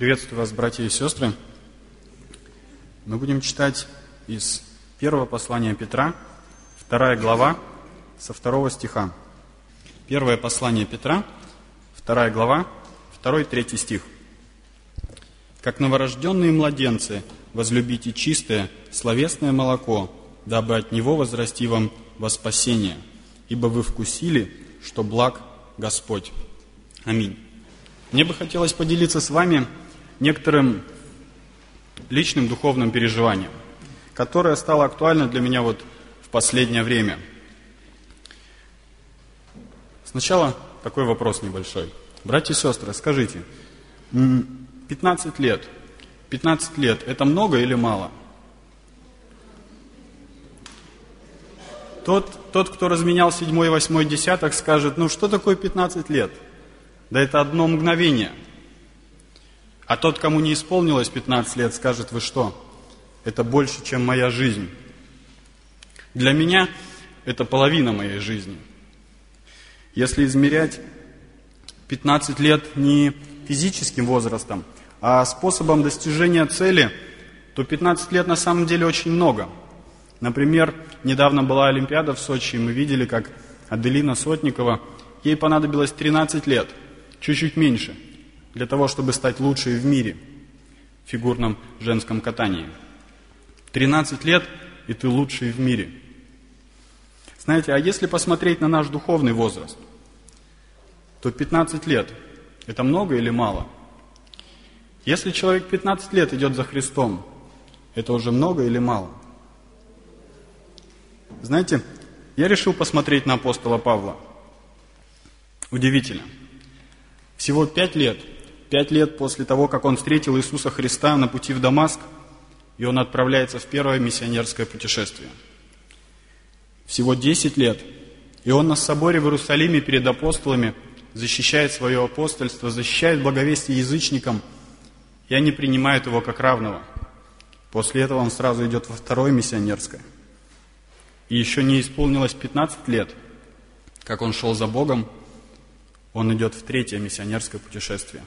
Приветствую вас, братья и сестры. Мы будем читать из первого послания Петра, 2 глава, со 2 стиха. Первое послание Петра, 2 глава, 2-3 стих. «Как новорожденные младенцы, возлюбите чистое, словесное молоко, дабы от него возрасти вам во спасение, ибо вы вкусили, что благ Господь». Аминь. Мне бы хотелось поделиться с вами некоторым личным духовным переживанием, которое стало актуально для меня в последнее время. Сначала такой вопрос небольшой. Братья и сестры, скажите, 15 лет это много или мало? Тот, кто разменял 7-й, 8-й десяток, скажет, что такое 15 лет? Да это одно мгновение. А тот, кому не исполнилось 15 лет, скажет, вы что? Это больше, чем моя жизнь. Для меня это половина моей жизни. Если измерять 15 лет не физическим возрастом, а способом достижения цели, то 15 лет на самом деле очень много. Например, недавно была Олимпиада в Сочи, и мы видели, как Аделина Сотникова, ей понадобилось 13 лет, чуть-чуть меньше, для того, чтобы стать лучшей в мире в фигурном женском катании. 13 лет, и ты лучший в мире. Знаете, а если посмотреть на наш духовный возраст, то 15 лет – это много или мало? Если человек 15 лет идет за Христом, это уже много или мало? Знаете, я решил посмотреть на апостола Павла. Удивительно. Всего 5 лет после того, как он встретил Иисуса Христа на пути в Дамаск, и он отправляется в первое миссионерское путешествие. Всего 10 лет, и он на соборе в Иерусалиме перед апостолами защищает свое апостольство, защищает благовестие язычникам, и они принимают его как равного. После этого он сразу идет во второе миссионерское. И еще не исполнилось 15 лет, как он шел за Богом, он идет в третье миссионерское путешествие.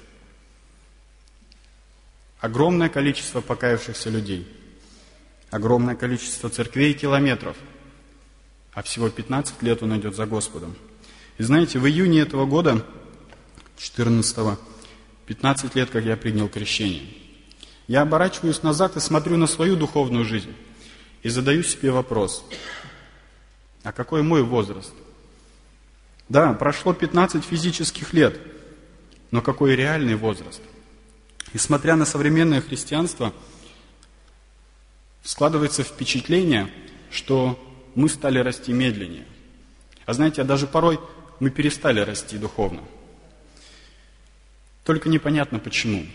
Огромное количество покаявшихся людей, огромное количество церквей и километров, а всего 15 лет он идет за Господом. И знаете, в июне этого года, 14-го, 15 лет, как я принял крещение. Я оборачиваюсь назад и смотрю на свою духовную жизнь и задаю себе вопрос, а какой мой возраст? Да, прошло 15 физических лет, но какой реальный возраст? И смотря на современное христианство, складывается впечатление, что мы стали расти медленнее. А знаете, даже порой мы перестали расти духовно. Только непонятно почему.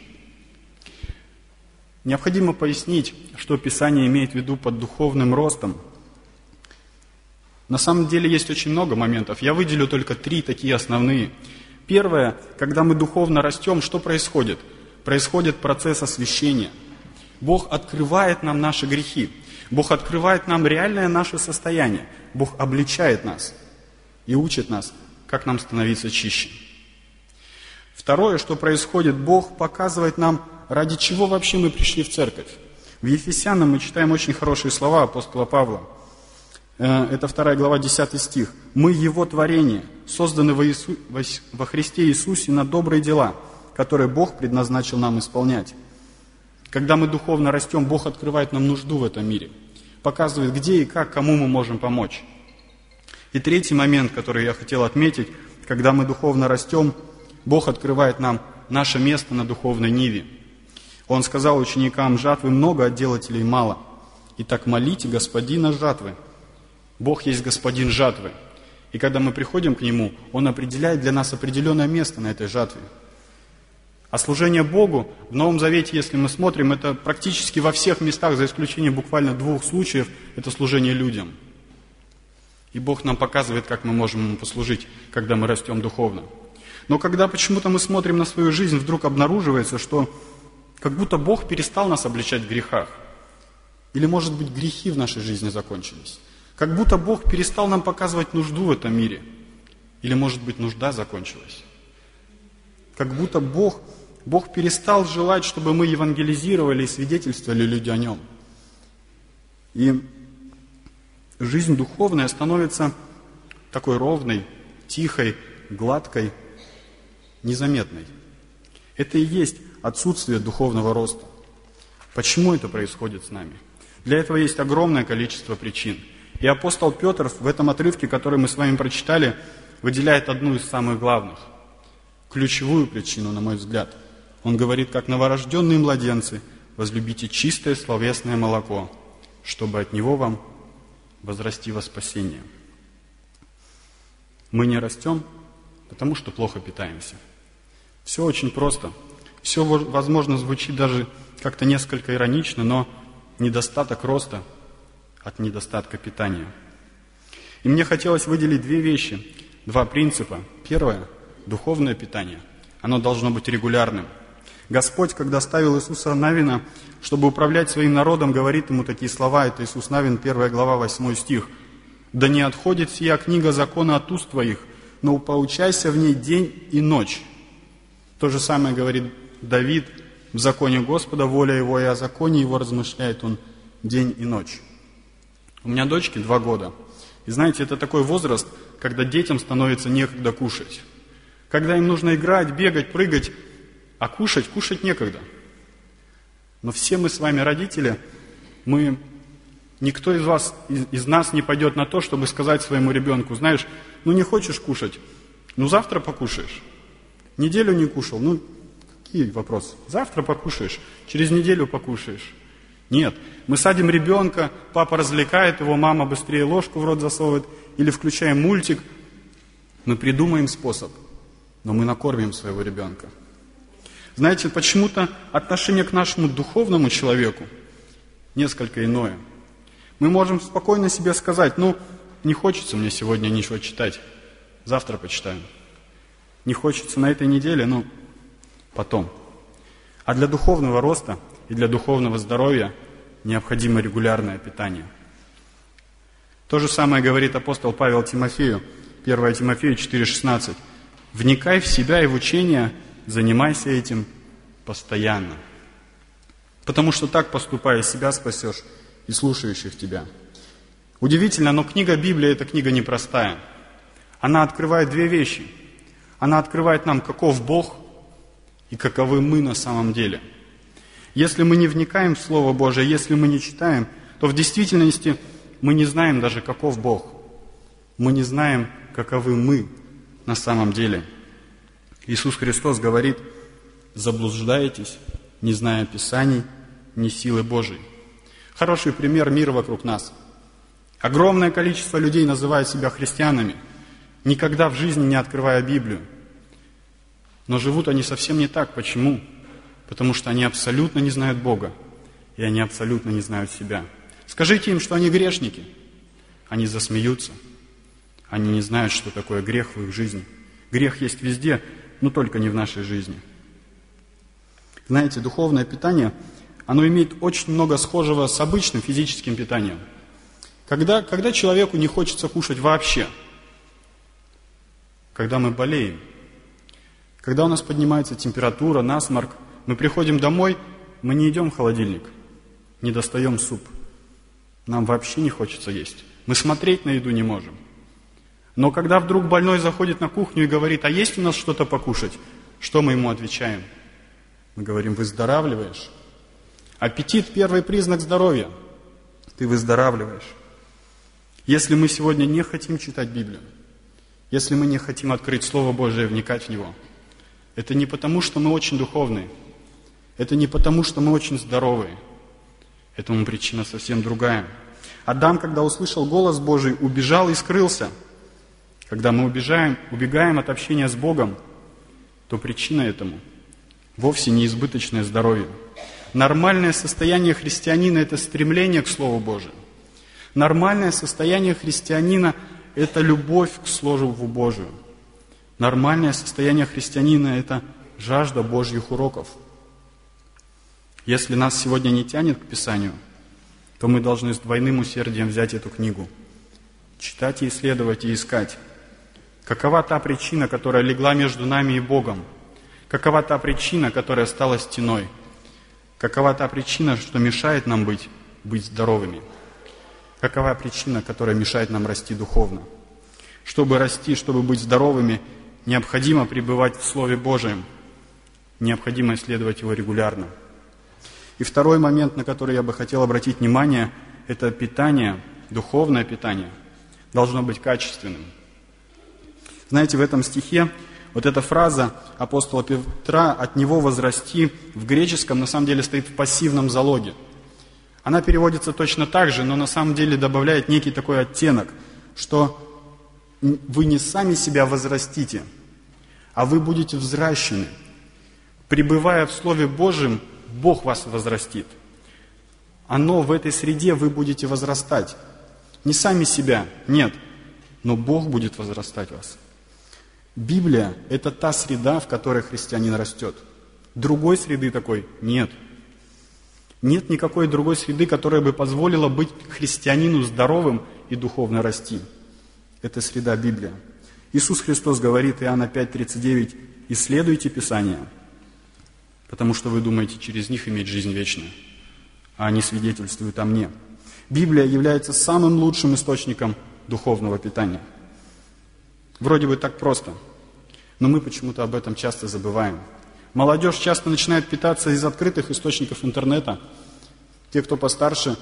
Необходимо пояснить, что Писание имеет в виду под духовным ростом. На самом деле есть очень много моментов. Я выделю только 3 такие основные. Первое, когда мы духовно растем, что происходит? Происходит процесс освящения. Бог открывает нам наши грехи. Бог открывает нам реальное наше состояние. Бог обличает нас и учит нас, как нам становиться чище. Второе, что происходит, Бог показывает нам, ради чего вообще мы пришли в церковь. В Ефесянам мы читаем очень хорошие слова апостола Павла. Это 2 глава, 10 стих. «Мы Его творение, созданы во Христе Иисусе на добрые дела, которые Бог предназначил нам исполнять». Когда мы духовно растем, Бог открывает нам нужду в этом мире, показывает, где и как, кому мы можем помочь. И третий момент, который я хотел отметить, когда мы духовно растем, Бог открывает нам наше место на духовной ниве. Он сказал ученикам: «Жатвы много, а делателей мало. Итак, молите Господина жатвы». Бог есть Господин жатвы. И когда мы приходим к Нему, Он определяет для нас определенное место на этой жатве. А служение Богу в Новом Завете, если мы смотрим, это практически во всех местах, за исключением буквально 2 случаев, это служение людям. И Бог нам показывает, как мы можем Ему послужить, когда мы растем духовно. Но когда почему-то мы смотрим на свою жизнь, вдруг обнаруживается, что как будто Бог перестал нас обличать в грехах. Или, может быть, грехи в нашей жизни закончились. Как будто Бог перестал нам показывать нужду в этом мире. Или, может быть, нужда закончилась. Как будто Бог Бог перестал желать, чтобы мы евангелизировали и свидетельствовали людям о Нем. И жизнь духовная становится такой ровной, тихой, гладкой, незаметной. Это и есть отсутствие духовного роста. Почему это происходит с нами? Для этого есть огромное количество причин. И апостол Петр в этом отрывке, который мы с вами прочитали, выделяет одну из самых главных, ключевую причину, на мой взгляд. Он говорит, как новорожденные младенцы, возлюбите чистое словесное молоко, чтобы от него вам возрасти во спасение. Мы не растем, потому что плохо питаемся. Все очень просто. Все, возможно, звучит даже как-то несколько иронично, но недостаток роста от недостатка питания. И мне хотелось выделить две вещи, два принципа. Первое – духовное питание. Оно должно быть регулярным. Господь, когда ставил Иисуса Навина, чтобы управлять своим народом, говорит ему такие слова. Это Иисус Навин, 1 глава, 8 стих. «Да не отходит сия книга закона от уст твоих, но поучайся в ней день и ночь». То же самое говорит Давид: «В законе Господа воля его, и о законе его размышляет он день и ночь». У меня дочке 2 года. И знаете, это такой возраст, когда детям становится некогда кушать. Когда им нужно играть, бегать, прыгать, а кушать некогда. Но все мы с вами родители, никто из нас не пойдет на то, чтобы сказать своему ребенку: знаешь, не хочешь кушать, завтра покушаешь. Неделю не кушал, какие вопросы? Завтра покушаешь, через неделю покушаешь. Нет, мы садим ребенка, папа развлекает его, мама быстрее ложку в рот засовывает, или включаем мультик. Мы придумаем способ, но мы накормим своего ребенка. Знаете, почему-то отношение к нашему духовному человеку несколько иное. Мы можем спокойно себе сказать: не хочется мне сегодня ничего читать, завтра почитаем. Не хочется на этой неделе, потом. А для духовного роста и для духовного здоровья необходимо регулярное питание. То же самое говорит апостол Павел Тимофею, 1 Тимофею 4,16. «Вникай в себя и в учение, занимайся этим постоянно». Потому что так, поступая, себя спасешь и слушающих тебя. Удивительно, но книга Библия – это книга непростая. Она открывает две вещи. Она открывает нам, каков Бог и каковы мы на самом деле. Если мы не вникаем в Слово Божие, если мы не читаем, то в действительности мы не знаем даже, каков Бог. Мы не знаем, каковы мы на самом деле. Иисус Христос говорит: заблуждаетесь, не зная Писаний, ни силы Божией. Хороший пример — мир вокруг нас. Огромное количество людей называют себя христианами, никогда в жизни не открывая Библию. Но живут они совсем не так. Почему? Потому что они абсолютно не знают Бога, и они абсолютно не знают себя. Скажите им, что они грешники. Они засмеются. Они не знают, что такое грех в их жизни. Грех есть везде, но только не в нашей жизни. Знаете, духовное питание, оно имеет очень много схожего с обычным физическим питанием. Когда человеку не хочется кушать вообще? Когда мы болеем. Когда у нас поднимается температура, насморк, мы приходим домой, мы не идем в холодильник, не достаем суп. Нам вообще не хочется есть. Мы смотреть на еду не можем. Но когда вдруг больной заходит на кухню и говорит: а есть у нас что-то покушать? Что мы ему отвечаем? Мы говорим: выздоравливаешь. Аппетит – первый признак здоровья. Ты выздоравливаешь. Если мы сегодня не хотим читать Библию, если мы не хотим открыть Слово Божие и вникать в него, это не потому, что мы очень духовные, это не потому, что мы очень здоровые. Этому причина совсем другая. Адам, когда услышал голос Божий, убежал и скрылся. Когда мы убегаем от общения с Богом, то причина этому вовсе не избыточное здоровье. Нормальное состояние христианина – это стремление к Слову Божию. Нормальное состояние христианина – это любовь к Слову Божию. Нормальное состояние христианина – это жажда Божьих уроков. Если нас сегодня не тянет к Писанию, то мы должны с двойным усердием взять эту книгу, читать и исследовать и искать. Какова та причина, которая легла между нами и Богом? Какова та причина, которая стала стеной? Какова та причина, что мешает нам быть здоровыми? Какова причина, которая мешает нам расти духовно? Чтобы расти, чтобы быть здоровыми, необходимо пребывать в Слове Божьем. Необходимо исследовать его регулярно. И второй момент, на который я бы хотел обратить внимание, это питание, духовное питание, должно быть качественным. Знаете, в этом стихе вот эта фраза апостола Петра «от него возрасти» в греческом на самом деле стоит в пассивном залоге. Она переводится точно так же, но на самом деле добавляет некий такой оттенок, что вы не сами себя возрастите, а вы будете взращены. Пребывая в Слове Божьем, Бог вас возрастит. Оно в этой среде вы будете возрастать. Не сами себя, нет, но Бог будет возрастать вас. Библия – это та среда, в которой христианин растет. Другой среды такой нет. Нет никакой другой среды, которая бы позволила быть христианину здоровым и духовно расти. Это среда Библия. Иисус Христос говорит, Иоанна 5:39, «Исследуйте Писания, потому что вы думаете через них иметь жизнь вечную, а они свидетельствуют о мне». Библия является самым лучшим источником духовного питания. Вроде бы так просто, но мы почему-то об этом часто забываем. Молодежь часто начинает питаться из открытых источников интернета. Те, кто постарше,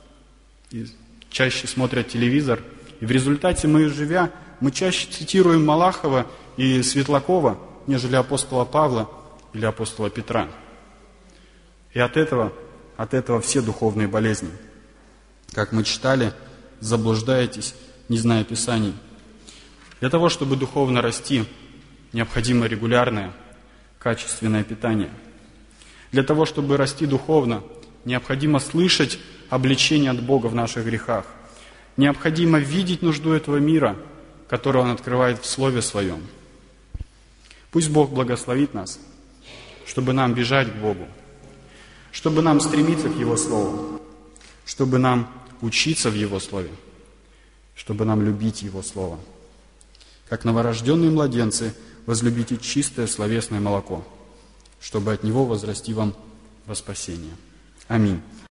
чаще смотрят телевизор. И в результате мы чаще цитируем Малахова и Светлакова, нежели апостола Павла или апостола Петра. И от этого все духовные болезни. Как мы читали, заблуждаетесь, не зная Писаний. Для того, чтобы духовно расти, необходимо регулярное, качественное питание. Для того, чтобы расти духовно, необходимо слышать обличение от Бога в наших грехах. Необходимо видеть нужду этого мира, которую Он открывает в Слове Своем. Пусть Бог благословит нас, чтобы нам бежать к Богу, чтобы нам стремиться к Его Слову, чтобы нам учиться в Его Слове, чтобы нам любить Его Слово. Как новорожденные младенцы, возлюбите чистое словесное молоко, чтобы от него возрасти вам во спасение. Аминь.